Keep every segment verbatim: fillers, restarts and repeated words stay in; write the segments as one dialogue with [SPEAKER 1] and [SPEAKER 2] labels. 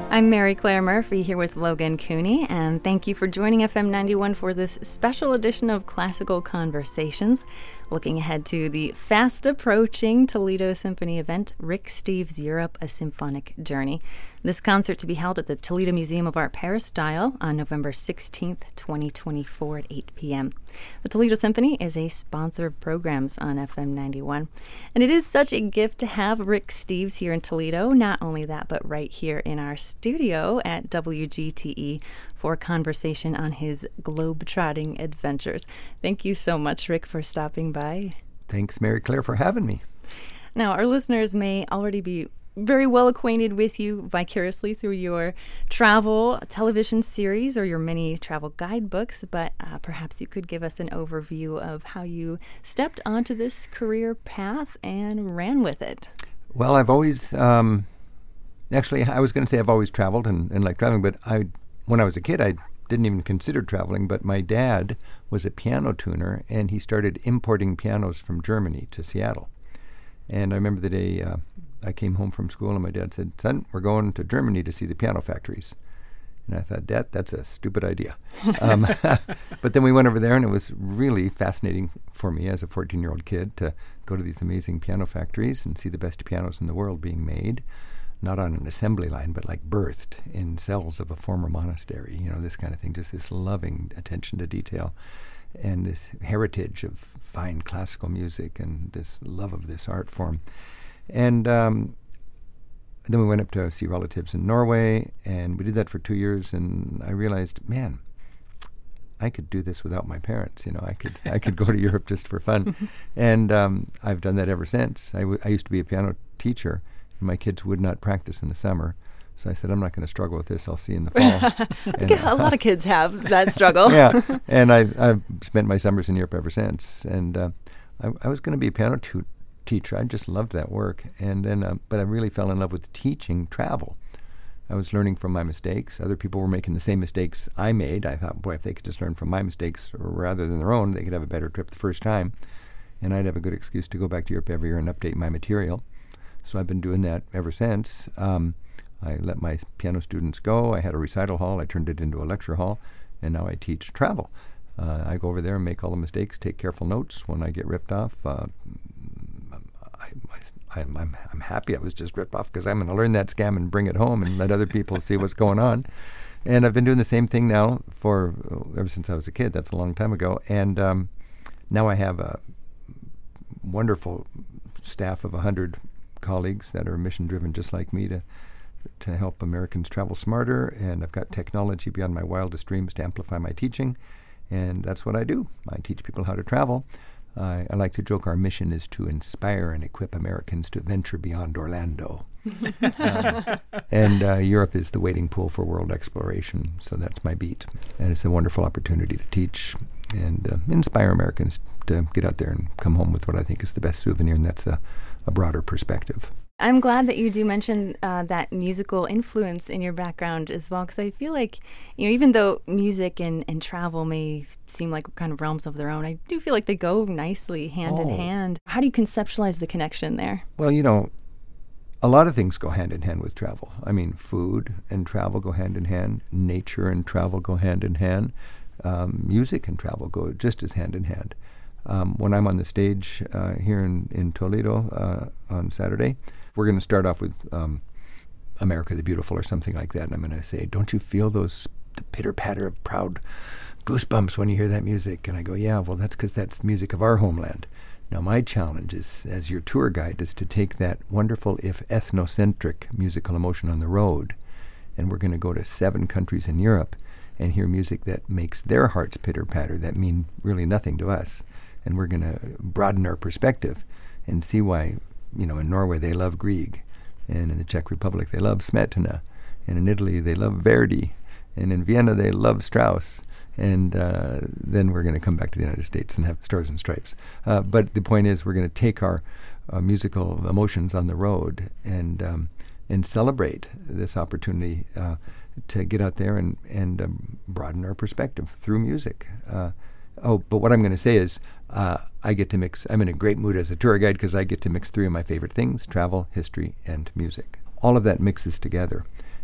[SPEAKER 1] I'm Mary Claire Murphy here with Logan Cooney, and thank you for joining F M ninety-one for this special edition of Classical Conversations, looking ahead to the fast-approaching Toledo Symphony event, Rick Steves' Europe, A Symphonic Journey. This concert to be held at the Toledo Museum of Art Peristyle on November sixteenth, twenty twenty-four at eight p.m. The Toledo Symphony is a sponsor of programs on F M ninety-one, and it is such a gift to have Rick Steves here in Toledo. Not only that, but right here in our studio at W G T E for a conversation on his globe-trotting adventures. Thank you so much, Rick, for stopping by.
[SPEAKER 2] Thanks, Mary Claire, for having me.
[SPEAKER 1] Now, our listeners may already be very well acquainted with you vicariously through your travel television series or your many travel guidebooks, but uh, perhaps you could give us an overview of how you stepped onto this career path and ran with it.
[SPEAKER 2] Well, I've always, um, actually, I was going to say I've always traveled and, and liked traveling, but I, when I was a kid, I didn't even consider traveling, but my dad was a piano tuner, and he started importing pianos from Germany to Seattle. And I remember the day uh, I came home from school and my dad said, "Son, we're going to Germany to see the piano factories." And I thought, Dad, that's a stupid idea. um, but then we went over there, and it was really fascinating for me as a fourteen-year-old kid to go to these amazing piano factories and see the best pianos in the world being made, not on an assembly line, but like birthed in cells of a former monastery, you know, this kind of thing, just this loving attention to detail and this heritage of fine classical music and this love of this art form. And um, then we went up to see relatives in Norway, and we did that for two years, and I realized, man, I could do this without my parents. You know, I could I could go to Europe just for fun. And um, I've done that ever since. I, w- I used to be a piano teacher, and my kids would not practice in the summer. So I said, I'm not going to struggle with this. I'll see you in the fall.
[SPEAKER 1] I think and, uh, a lot of kids have that struggle.
[SPEAKER 2] Yeah, and I, I've spent my summers in Europe ever since. And uh, I, I was going to be a piano tu- teacher. I just loved that work. And then, uh, but I really fell in love with teaching travel. I was learning from my mistakes. Other people were making the same mistakes I made. I thought, boy, if they could just learn from my mistakes rather than their own, they could have a better trip the first time. And I'd have a good excuse to go back to Europe every year and update my material. So I've been doing that ever since. Um, I let my piano students go. I had a recital hall. I turned it into a lecture hall, and now I teach travel. Uh, I go over there and make all the mistakes, take careful notes. When I get ripped off, uh, I, I, I'm, I'm, I'm happy I was just ripped off because I'm going to learn that scam and bring it home and let other people see what's going on. And I've been doing the same thing now for uh, ever since I was a kid. That's a long time ago. And um, now I have a wonderful staff of one hundred colleagues that are mission-driven just like me to to help Americans travel smarter, and I've got technology beyond my wildest dreams to amplify my teaching, and that's what I do. I teach people how to travel. Uh, I like to joke our mission is to inspire and equip Americans to venture beyond Orlando. uh, and uh, Europe is the waiting pool for world exploration, so that's my beat. And it's a wonderful opportunity to teach and uh, inspire Americans to get out there and come home with what I think is the best souvenir, and that's a, a broader perspective.
[SPEAKER 1] I'm glad that you do mention uh, that musical influence in your background as well, because I feel like, you know, even though music and, and travel may seem like kind of realms of their own, I do feel like they go nicely hand
[SPEAKER 2] oh.
[SPEAKER 1] in hand. How do you conceptualize the connection there?
[SPEAKER 2] Well, you know, a lot of things go hand in hand with travel. I mean, food and travel go hand in hand. Nature and travel go hand in hand. Um, music and travel go just as hand in hand. Um, when I'm on the stage uh, here in, in Toledo uh, on Saturday, we're going to start off with um, America the Beautiful or something like that. And I'm going to say, don't you feel those the pitter-patter of proud goosebumps when you hear that music? And I go, yeah, well, that's because that's the music of our homeland. Now, my challenge is, as your tour guide, is to take that wonderful, if ethnocentric, musical emotion on the road, and we're going to go to seven countries in Europe and hear music that makes their hearts pitter-patter that mean really nothing to us. And we're going to broaden our perspective and see why, you know, in Norway they love Grieg, and in the Czech Republic they love Smetana, and in Italy they love Verdi, and in Vienna they love Strauss. And uh, then we're going to come back to the United States and have Stars and Stripes. Uh, but the point is, we're going to take our uh, musical emotions on the road and um, and celebrate this opportunity uh, to get out there and, and um, broaden our perspective through music. Uh, oh, but what I'm going to say is uh, I get to mix, I'm in a great mood as a tour guide because I get to mix three of my favorite things: travel, history, and music. All of that mixes together.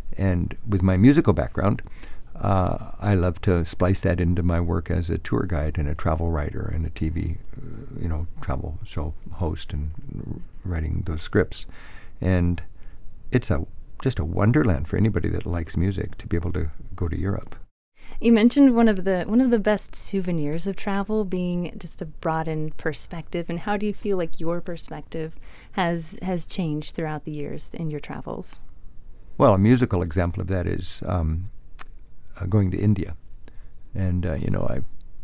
[SPEAKER 2] And with my musical background, uh, I love to splice that into my work as a tour guide and a travel writer and a T V, uh, you know, travel show host and r- writing those scripts. And it's a just a wonderland for anybody that likes music to be able to go to Europe.
[SPEAKER 1] You mentioned one of the one of the best souvenirs of travel being just a broadened perspective. And how do you feel like your perspective has has changed throughout the years in your travels?
[SPEAKER 2] Well, a musical example of that is um, uh, going to India. And, uh, you know, I,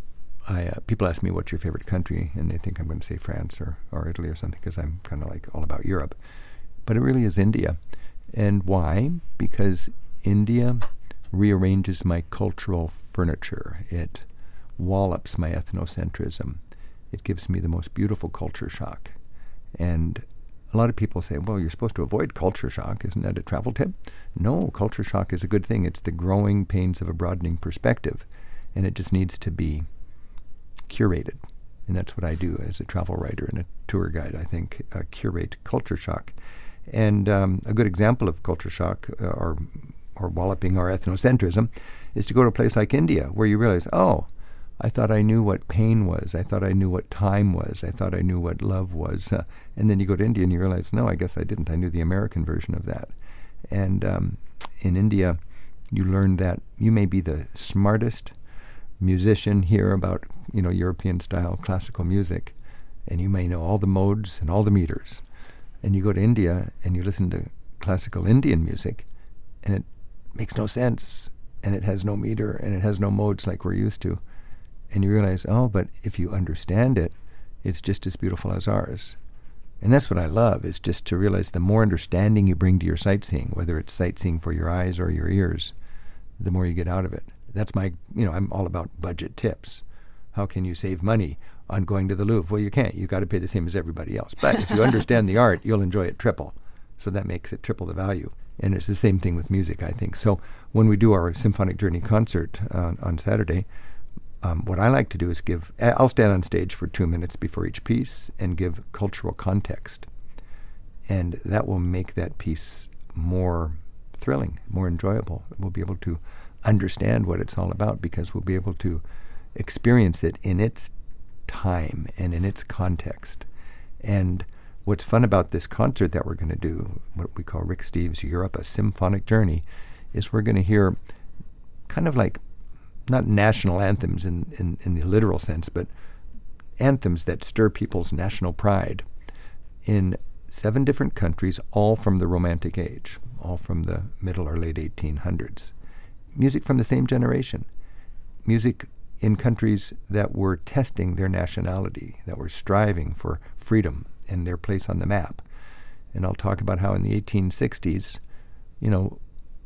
[SPEAKER 2] I uh, people ask me, what's your favorite country? And they think I'm going to say France or, or Italy or something, because I'm kind of like all about Europe. But it really is India. And why? Because India rearranges my cultural furniture. It wallops my ethnocentrism. It gives me the most beautiful culture shock. And a lot of people say, well, you're supposed to avoid culture shock. Isn't that a travel tip? No, culture shock is a good thing. It's the growing pains of a broadening perspective. And it just needs to be curated. And that's what I do as a travel writer and a tour guide. I think uh, curate culture shock. And um, a good example of culture shock uh, or, or walloping our ethnocentrism is to go to a place like India, where you realize, oh, I thought I knew what pain was. I thought I knew what time was. I thought I knew what love was. Uh, and then you go to India and you realize, no, I guess I didn't. I knew the American version of that. And um, in India, you learn that you may be the smartest musician here about, you know, European-style classical music, and you may know all the modes and all the meters. And you go to India and you listen to classical Indian music, and it makes no sense, and it has no meter, and it has no modes like we're used to. And you realize, oh, but if you understand it, it's just as beautiful as ours. And that's what I love, is just to realize the more understanding you bring to your sightseeing, whether it's sightseeing for your eyes or your ears, the more you get out of it. That's my, you know, I'm all about budget tips. How can you save money on going to the Louvre? Well, you can't. You've got to pay the same as everybody else. But if you understand the art, you'll enjoy it triple. So that makes it triple the value. And it's the same thing with music, I think. So when we do our Symphonic Journey concert uh, on Saturday, Um, what I like to do is give, I'll stand on stage for two minutes before each piece and give cultural context. And that will make that piece more thrilling, more enjoyable. We'll be able to understand what it's all about, because we'll be able to experience it in its time and in its context. And what's fun about this concert that we're going to do, what we call Rick Steves' Europe, a Symphonic Journey, is we're going to hear kind of like, not national anthems in, in, in the literal sense, but anthems that stir people's national pride in seven different countries, all from the Romantic Age, all from the middle or late eighteen hundreds. Music from the same generation. Music in countries that were testing their nationality, that were striving for freedom and their place on the map. And I'll talk about how in the eighteen sixties, you know,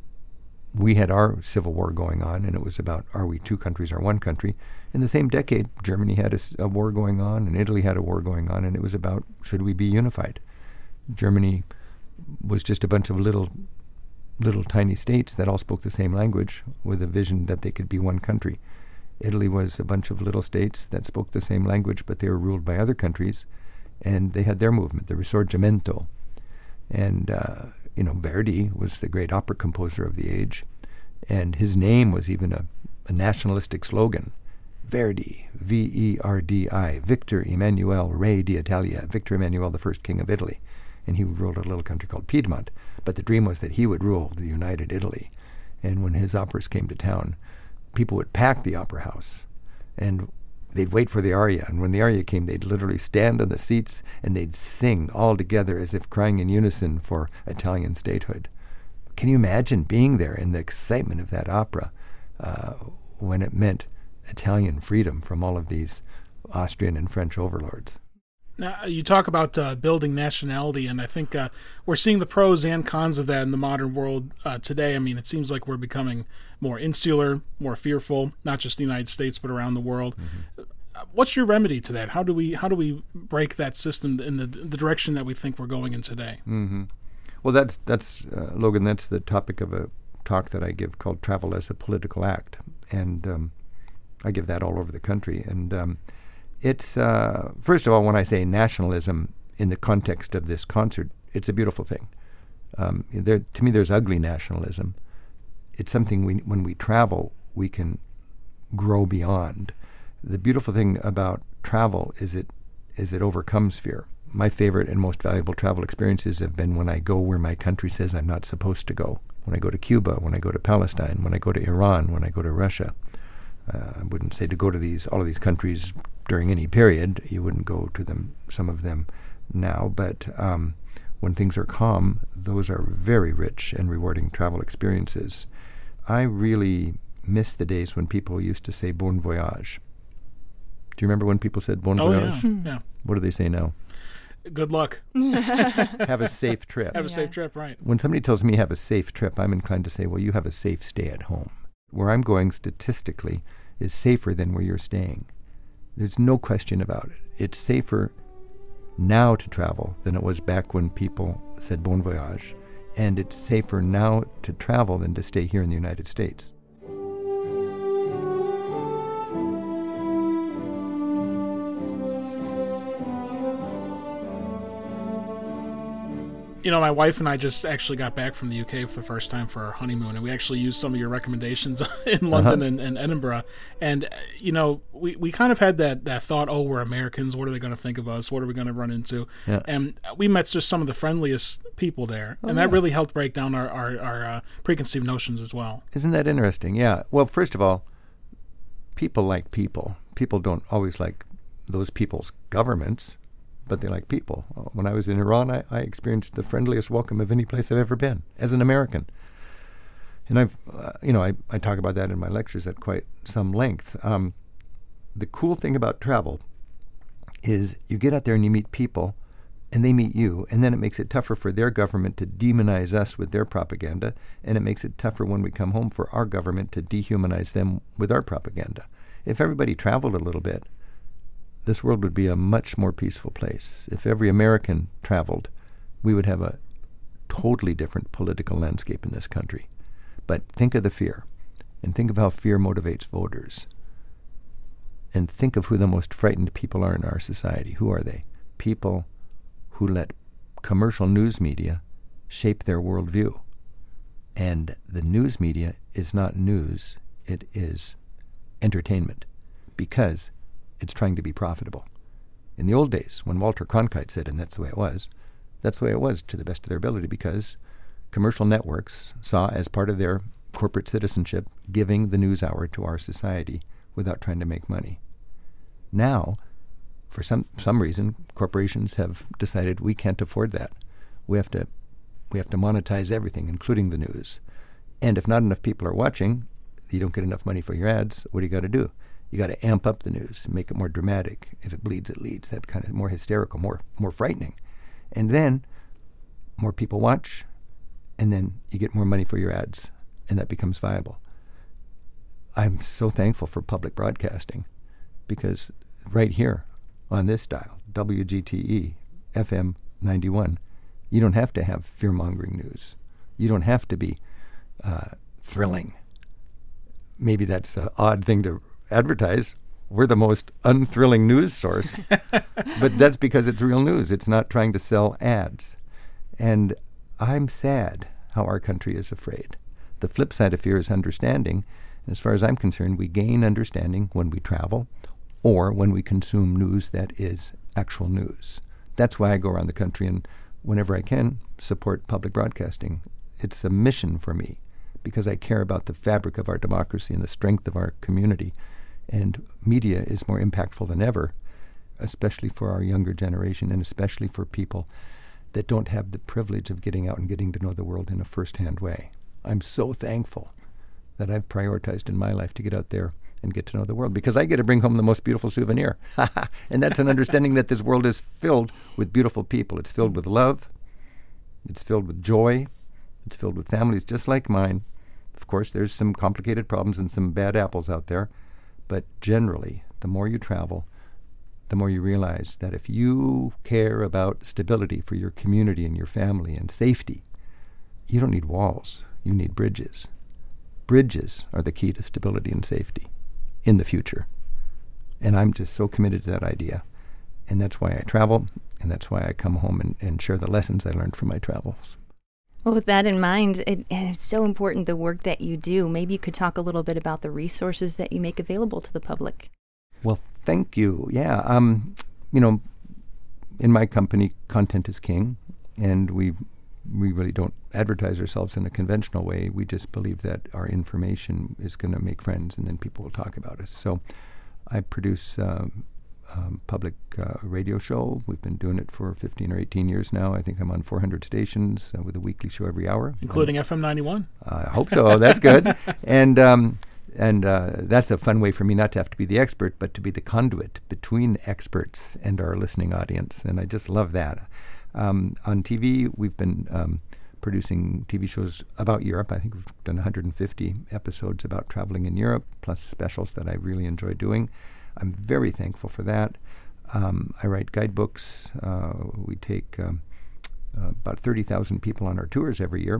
[SPEAKER 2] we had our civil war going on, and it was about, are we two countries or one country? In the same decade, Germany had a, a war going on, and Italy had a war going on, and it was about, should we be unified? Germany was just a bunch of little, little tiny states that all spoke the same language with a vision that they could be one country. Italy was a bunch of little states that spoke the same language, but they were ruled by other countries, and they had their movement, the Risorgimento. And, uh, you know, Verdi was the great opera composer of the age, and his name was even a, a nationalistic slogan. Verdi, V E R D I, Victor Emmanuel Re d'Italia, Victor Emmanuel, the first king of Italy. And he ruled a little country called Piedmont. But the dream was that he would rule the united Italy. And when his operas came to town, people would pack the opera house, and they'd wait for the aria. And when the aria came, they'd literally stand on the seats and they'd sing all together as if crying in unison for Italian statehood. Can you imagine being there in the excitement of that opera uh, when it meant Italian freedom from all of these Austrian and French overlords?
[SPEAKER 3] Now, you talk about uh, building nationality, and I think uh, we're seeing the pros and cons of that in the modern world uh, today. I mean, it seems like we're becoming more insular, more fearful, not just the United States, but around the world. Mm-hmm. What's your remedy to that? How do we how do we break that system in the the direction that we think we're going in today?
[SPEAKER 2] Mm-hmm. Well, that's, that's uh, Logan, that's the topic of a talk that I give called Travel as a Political Act. And um, I give that all over the country. And um, it's, uh, first of all, when I say nationalism in the context of this concert, it's a beautiful thing. Um, there, to me, there's ugly nationalism, it's something we, when we travel, we can grow beyond. The beautiful thing about travel is it is it overcomes fear. My favorite and most valuable travel experiences have been when I go where my country says I'm not supposed to go. When I go to Cuba, when I go to Palestine, when I go to Iran, when I go to Russia. Uh, I wouldn't say to go to these all of these countries during any period. You wouldn't go to them, some of them now. But um, when things are calm, those are very rich and rewarding travel experiences. I really miss the days when people used to say bon voyage. Do you remember when people said bon
[SPEAKER 3] oh,
[SPEAKER 2] voyage?
[SPEAKER 3] Yeah. yeah.
[SPEAKER 2] What do they say now?
[SPEAKER 3] Good luck.
[SPEAKER 2] Have a safe trip.
[SPEAKER 3] Have a
[SPEAKER 1] Yeah.
[SPEAKER 3] safe trip, right.
[SPEAKER 2] When somebody tells me have a safe trip, I'm inclined to say, well, you have a safe stay at home. Where I'm going statistically is safer than where you're staying. There's no question about it. It's safer now to travel than it was back when people said bon voyage. And it's safer now to travel than to stay here in the United States.
[SPEAKER 3] You know, my wife and I just actually got back from the U K for the first time for our honeymoon, and we actually used some of your recommendations in London
[SPEAKER 2] Uh-huh.
[SPEAKER 3] and, and Edinburgh. And, uh, you know, we, we kind of had that, that thought, oh, we're Americans. What are they going to think of us? What are we going to run into?
[SPEAKER 2] Yeah.
[SPEAKER 3] And we met just some of the friendliest people there,
[SPEAKER 2] Oh,
[SPEAKER 3] and that
[SPEAKER 2] yeah.
[SPEAKER 3] really helped break down our, our, our uh, preconceived notions as well.
[SPEAKER 2] Isn't that interesting? Yeah. Well, first of all, people like people. People don't always like those people's governments, but they like people. When I was in Iran, I, I experienced the friendliest welcome of any place I've ever been as an American. And I've, uh, you know, I, I talk about that in my lectures at quite some length. Um, the cool thing about travel is you get out there and you meet people, and they meet you, and then it makes it tougher for their government to demonize us with their propaganda, and it makes it tougher when we come home for our government to dehumanize them with our propaganda. If everybody traveled a little bit, this world would be a much more peaceful place. If every American traveled, we would have a totally different political landscape in this country. But think of the fear, and think of how fear motivates voters. And think of who the most frightened people are in our society. Who are they? People who let commercial news media shape their worldview. And the news media is not news, it is entertainment, because it's trying to be profitable. In the old days, when Walter Cronkite said, and that's the way it was, that's the way it was to the best of their ability, because commercial networks saw as part of their corporate citizenship giving the news hour to our society without trying to make money. Now, for some some reason, corporations have decided we can't afford that. We have to we have to monetize everything, including the news. And if not enough people are watching, you don't get enough money for your ads, what do you got to do? You got to amp up the news, make it more dramatic. If it bleeds, it leads. That kind of more hysterical, more more frightening. And then more people watch, and then you get more money for your ads, and that becomes viable. I'm so thankful for public broadcasting, because right here on this dial, W G T E, F M ninety-one, you don't have to have fear-mongering news. You don't have to be uh, thrilling. Maybe that's an odd thing to advertise. We're the most unthrilling news source, but that's because it's real news. It's not trying to sell ads. And I'm sad how our country is afraid. The flip side of fear is understanding. And as far as I'm concerned, we gain understanding when we travel or when we consume news that is actual news. That's why I go around the country and, whenever I can, support public broadcasting. It's a mission for me, because I care about the fabric of our democracy and the strength of our community. And media is more impactful than ever, especially for our younger generation, and especially for people that don't have the privilege of getting out and getting to know the world in a first-hand way. I'm so thankful that I've prioritized in my life to get out there and get to know the world, because I get to bring home the most beautiful souvenir. And that's an understanding that this world is filled with beautiful people. It's filled with love. It's filled with joy. It's filled with families just like mine. Of course, there's some complicated problems and some bad apples out there. But generally, the more you travel, the more you realize that if you care about stability for your community and your family and safety, you don't need walls. You need bridges. Bridges are the key to stability and safety in the future. And I'm just so committed to that idea. And that's why I travel, and that's why I come home and, and share the lessons I learned from my travels.
[SPEAKER 1] Well, with that in mind, it, and it's so important, the work that you do. Maybe you could talk a little bit about the resources that you make available to the public.
[SPEAKER 2] Well, thank you. Yeah, um, you know, in my company, content is king, and we we really don't advertise ourselves in a conventional way. We just believe that our information is going to make friends, and then people will talk about us. So I produce um, um, public uh, radio show. We've been doing it for fifteen or eighteen years now. I think I'm on four hundred stations uh, with a weekly show every hour.
[SPEAKER 3] Including um, F M ninety-one?
[SPEAKER 2] I hope so. That's good. And um, and uh, that's a fun way for me not to have to be the expert, but to be the conduit between experts and our listening audience. And I just love that. Um, on T V, we've been um, producing T V shows about Europe. I think we've done one hundred fifty episodes about traveling in Europe, plus specials that I really enjoy doing. I'm very thankful for that. Um, I write guidebooks. Uh, we take um, uh, about thirty thousand people on our tours every year.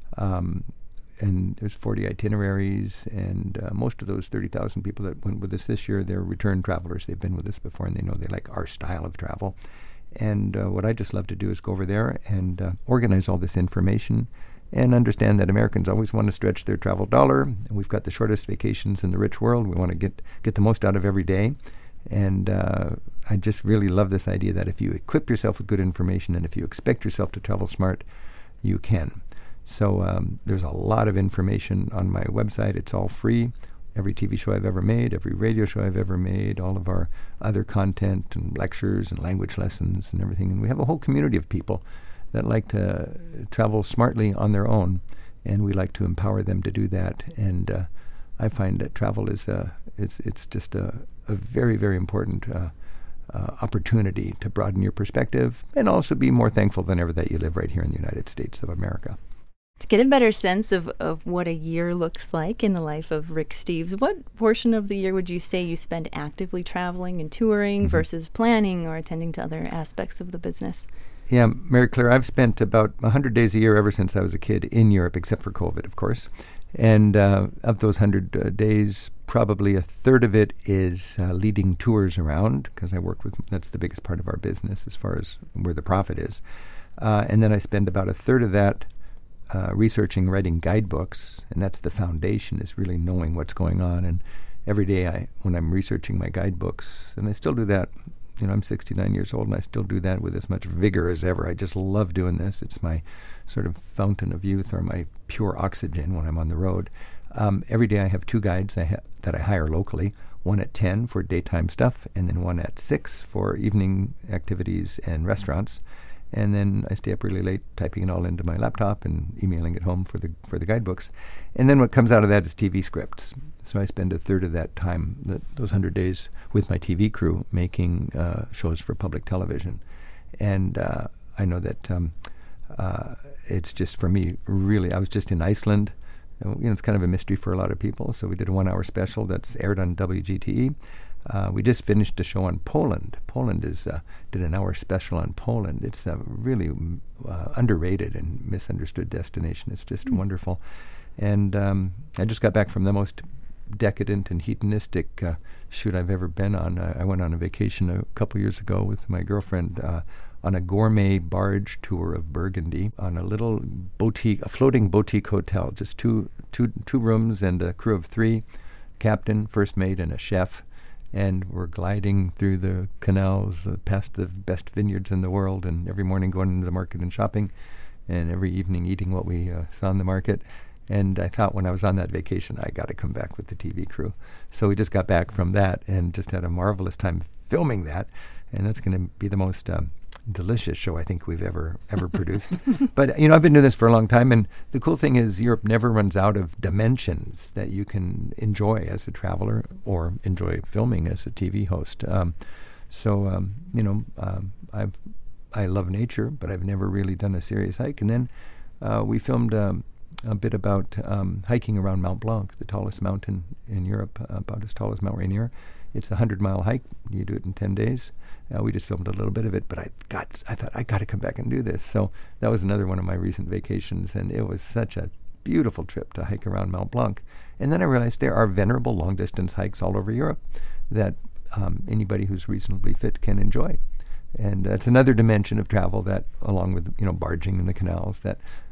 [SPEAKER 2] Um, and there's forty itineraries, and uh, most of those thirty thousand people that went with us this year, they're return travelers. They've been with us before, and they know they like our style of travel. And uh, what I just love to do is go over there and uh, organize all this information and understand that Americans always want to stretch their travel dollar. And we've got the shortest vacations in the rich world. We want to get, get the most out of every day. And uh, I just really love this idea that if you equip yourself with good information and if you expect yourself to travel smart, you can. So um, there's a lot of information on my website. It's all free. Every T V show I've ever made, every radio show I've ever made, all of our other content and lectures and language lessons and everything. And we have a whole community of people that like to travel smartly on their own, and we like to empower them to do that. And uh, I find that travel is a, it's, it's just a, a very, very important uh, uh, opportunity to broaden your perspective and also be more thankful than ever that you live right here in the United States of America.
[SPEAKER 1] To get a better sense of, of what a year looks like in the life of Rick Steves, what portion of the year would you say you spend actively traveling and touring mm-hmm. versus planning or attending to other aspects of the business?
[SPEAKER 2] Yeah, Mary Claire, I've spent about one hundred days a year ever since I was a kid in Europe, except for COVID, of course. And uh, of those one hundred uh, days, probably a third of it is uh, leading tours around, because I work with, that's the biggest part of our business as far as where the profit is. Uh, and then I spend about a third of that Uh, researching, writing guidebooks, and that's the foundation, is really knowing what's going on. And every day I, when I'm researching my guidebooks, and I still do that, you know, I'm sixty-nine years old and I still do that with as much vigor as ever. I just love doing this. It's my sort of fountain of youth, or my pure oxygen when I'm on the road. Um, every day I have two guides I ha- that I hire locally, one at ten for daytime stuff, and then one at six for evening activities and restaurants. And then I stay up really late typing it all into my laptop and emailing it home for the for the guidebooks. And then what comes out of that is T V scripts. So I spend a third of that time, the, those one hundred days, with my T V crew making uh, shows for public television. And uh, I know that um, uh, it's just, for me, really, I was just in Iceland. You know, it's kind of a mystery for a lot of people. So we did a one-hour special that's aired on W G T E. Uh, we just finished a show on Poland. Poland is uh, did an hour special on Poland. It's a really uh, underrated and misunderstood destination. It's just mm. wonderful. And um, I just got back from the most decadent and hedonistic uh, shoot I've ever been on. I, I went on a vacation a couple years ago with my girlfriend uh, on a gourmet barge tour of Burgundy on a little boutique, a floating boutique hotel, just two, two, two rooms and a crew of three, captain, first mate, and a chef. And we're gliding through the canals uh, past the best vineyards in the world, and every morning going into the market and shopping, and every evening eating what we uh, saw in the market. And I thought when I was on that vacation, I got to come back with the T V crew. So we just got back from that and just had a marvelous time filming that. And that's going to be the most um, delicious show I think we've ever ever produced. But, you know, I've been doing this for a long time, and the cool thing is Europe never runs out of dimensions that you can enjoy as a traveler or enjoy filming as a T V host. Um, so, um, you know, um, I've I love nature, but I've never really done a serious hike. And then uh, we filmed um, a bit about um, hiking around Mount Blanc, the tallest mountain in Europe, uh, about as tall as Mount Rainier. It's a hundred-mile hike. You do it in ten days. Uh, we just filmed a little bit of it, but I got, I thought I got to come back and do this. So that was another one of my recent vacations, and it was such a beautiful trip to hike around Mount Blanc. And then I realized there are venerable long-distance hikes all over Europe that um, anybody who's reasonably fit can enjoy. And that's another dimension of travel that, along with, you know, barging in the canals, that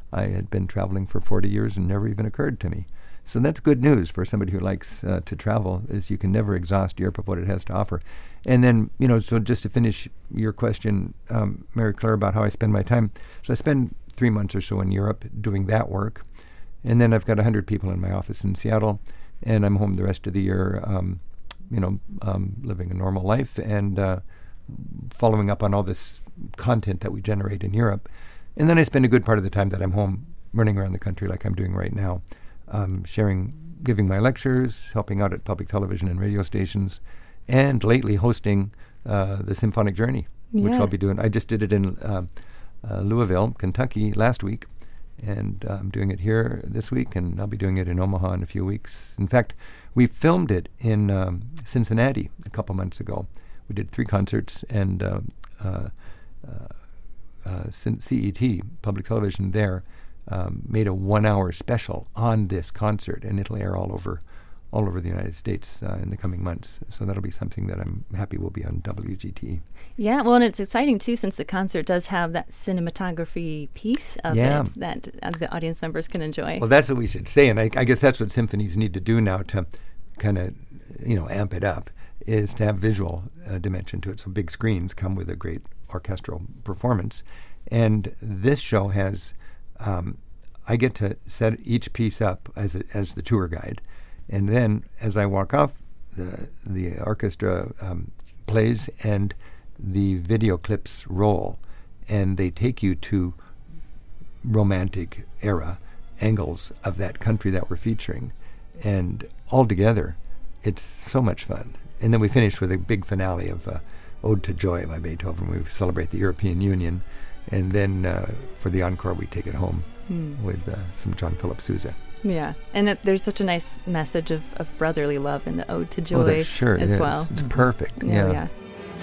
[SPEAKER 2] I had been traveling for forty years and never even occurred to me. So that's good news for somebody who likes uh, to travel, is you can never exhaust Europe of what it has to offer. And then, you know, so just to finish your question, um, Mary Claire, about how I spend my time. So I spend three months or so in Europe doing that work. And then I've got one hundred people in my office in Seattle, and I'm home the rest of the year, um, you know, um, living a normal life and uh, following up on all this content that we generate in Europe. And then I spend a good part of the time that I'm home running around the country like I'm doing right now. Um, sharing, giving my lectures, helping out at public television and radio stations, and lately hosting uh, the Symphonic Journey, yeah. which I'll be doing. I just did it in uh, uh, Louisville, Kentucky last week, and uh, I'm doing it here this week, and I'll be doing it in Omaha in a few weeks. In fact, we filmed it in um, Cincinnati a couple months ago. We did three concerts, and uh, uh, uh, uh, C E T, public television there, Um, made a one-hour special on this concert, and it'll air all over, all over the United States uh, in the coming months. So that'll be something that I'm happy will be on W G T E.
[SPEAKER 1] Yeah, well, and it's exciting too, since the concert does have that cinematography piece of
[SPEAKER 2] yeah.
[SPEAKER 1] it that uh, the audience members can enjoy.
[SPEAKER 2] Well, that's what we should say, and I, I guess that's what symphonies need to do now to kind of, you know, amp it up, is to have visual uh, dimension to it. So big screens come with a great orchestral performance, and this show has. Um, I get to set each piece up as a, as the tour guide, and then as I walk off, the the orchestra um, plays and the video clips roll, and they take you to romantic era angles of that country that we're featuring, and all together, it's so much fun. And then we finish with a big finale of uh, Ode to Joy by Beethoven. We celebrate the European Union. And then uh, for the encore, we take it home hmm. with uh, some John Philip Sousa.
[SPEAKER 1] Yeah, and it, there's such a nice message of, of brotherly love in the Ode to Joy
[SPEAKER 2] oh, sure
[SPEAKER 1] as
[SPEAKER 2] it
[SPEAKER 1] well.
[SPEAKER 2] Is. It's mm-hmm. perfect.
[SPEAKER 1] Yeah,
[SPEAKER 2] yeah.
[SPEAKER 1] yeah.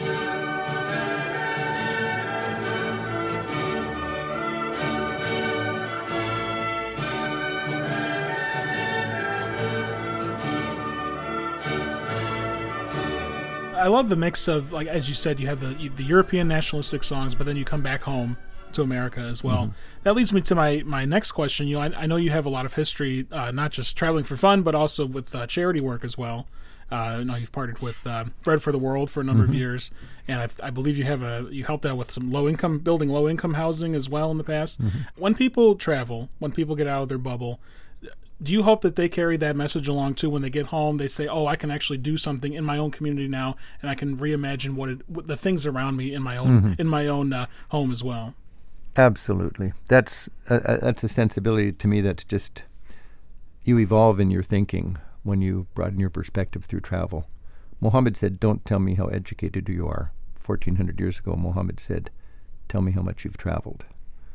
[SPEAKER 3] I love the mix of, like, as you said, you have the the European nationalistic songs, but then you come back home to America as well. Mm-hmm. That leads me to my, my next question. You know, I, I know you have a lot of history, uh, not just traveling for fun, but also with uh, charity work as well. Uh, I know you've partnered with uh, Bread for the World for a number mm-hmm. of years, and I, I believe you have a you helped out with some low income building low income housing as well in the past. Mm-hmm. When people travel, when people get out of their bubble, do you hope that they carry that message along too? When they get home, they say, "Oh, I can actually do something in my own community now, and I can reimagine what, it, what the things around me in my own mm-hmm. in my own uh, home as well."
[SPEAKER 2] Absolutely, that's uh, that's a sensibility to me. That's just, you evolve in your thinking when you broaden your perspective through travel. Muhammad said, "Don't tell me how educated you are." fourteen hundred years ago, Muhammad said, "Tell me how much you've traveled."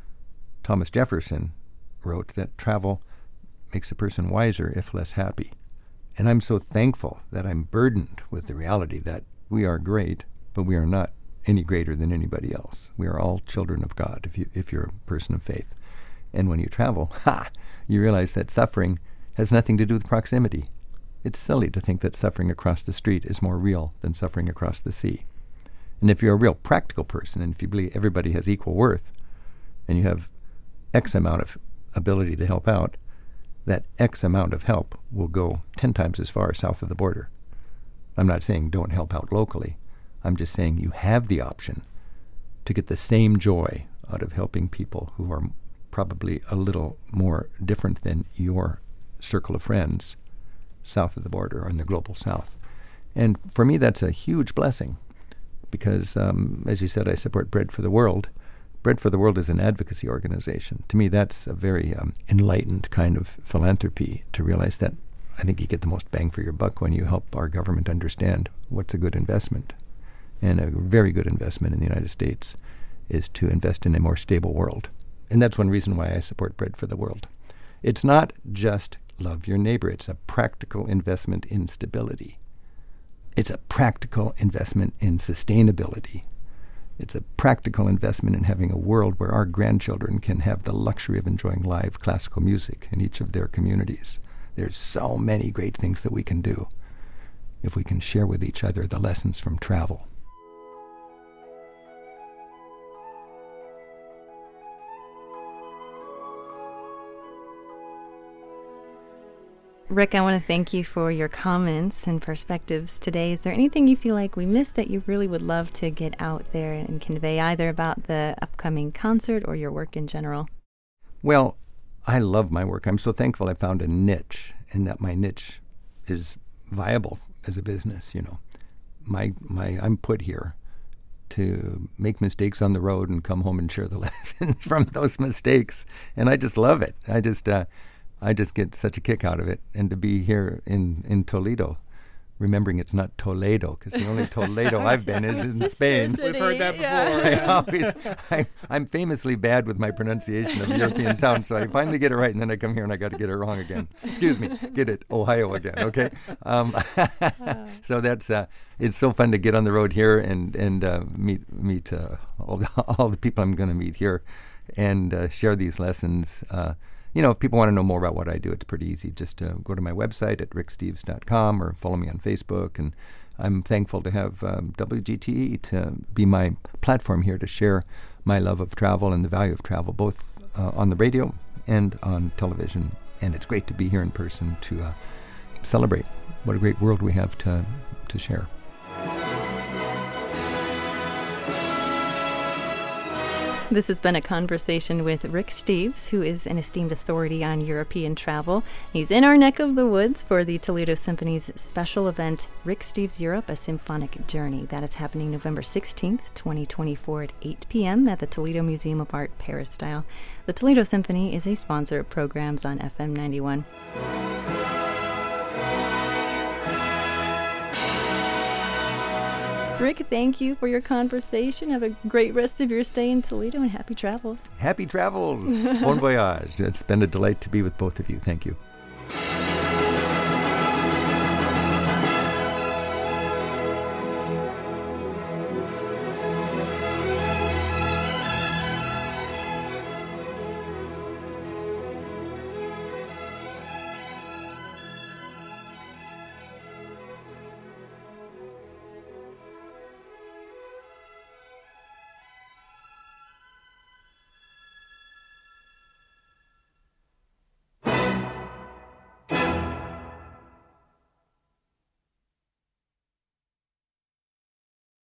[SPEAKER 2] Thomas Jefferson wrote that travel makes a person wiser, if less happy. And I'm so thankful that I'm burdened with the reality that we are great, but we are not any greater than anybody else. We are all children of God, if, you, if you're a person of faith. And when you travel, ha, you realize that suffering has nothing to do with proximity. It's silly to think that suffering across the street is more real than suffering across the sea. And if you're a real practical person, and if you believe everybody has equal worth, and you have X amount of ability to help out, that X amount of help will go ten times as far south of the border. I'm not saying don't help out locally. I'm just saying you have the option to get the same joy out of helping people who are probably a little more different than your circle of friends south of the border or in the global south. And for me, that's a huge blessing because, um, as you said, I support Bread for the World. Bread for the World is an advocacy organization. To me, that's a very um, enlightened kind of philanthropy, to realize that I think you get the most bang for your buck when you help our government understand what's a good investment. And a very good investment in the United States is to invest in a more stable world. And that's one reason why I support Bread for the World. It's not just love your neighbor. It's a practical investment in stability. It's a practical investment in sustainability. It's a practical investment in having a world where our grandchildren can have the luxury of enjoying live classical music in each of their communities. There's so many great things that we can do if we can share with each other the lessons from travel.
[SPEAKER 1] Rick, I want to thank you for your comments and perspectives today. Is there anything you feel like we missed that you really would love to get out there and convey, either about the upcoming concert or your work in general?
[SPEAKER 2] Well, I love my work. I'm so thankful I found a niche, and that my niche is viable as a business. You know, my my I'm put here to make mistakes on the road and come home and share the lessons from those mistakes, and I just love it. I just uh, I just get such a kick out of it, and to be here in, in Toledo, remembering it's not Toledo, because the only Toledo I've been is in Spain.
[SPEAKER 3] We've heard that before.
[SPEAKER 1] Yeah.
[SPEAKER 2] I always, I, I'm famously bad with my pronunciation of European towns, so I finally get it right, and then I come here and I got to get it wrong again. Excuse me, get it Ohio again, okay? Um, so that's uh, it's so fun to get on the road here and and uh, meet meet uh, all the, all the people I'm going to meet here, and uh, share these lessons. Uh, You know, if people want to know more about what I do, it's pretty easy. Just uh, go to my website at rick steves dot com or follow me on Facebook. And I'm thankful to have um, W G T E to be my platform here to share my love of travel and the value of travel, both uh, on the radio and on television. And it's great to be here in person to uh, celebrate what a great world we have to to share.
[SPEAKER 1] This has been a conversation with Rick Steves, who is an esteemed authority on European travel. He's in our neck of the woods for the Toledo Symphony's special event, Rick Steves Europe, A Symphonic Journey. That is happening November sixteenth, twenty twenty-four at eight p.m. at the Toledo Museum of Art, Peristyle. The Toledo Symphony is a sponsor of programs on F M ninety-one. Rick, thank you for your conversation. Have a great rest of your stay in Toledo and happy travels.
[SPEAKER 2] Happy travels. Bon voyage. It's been a delight to be with both of you. Thank you.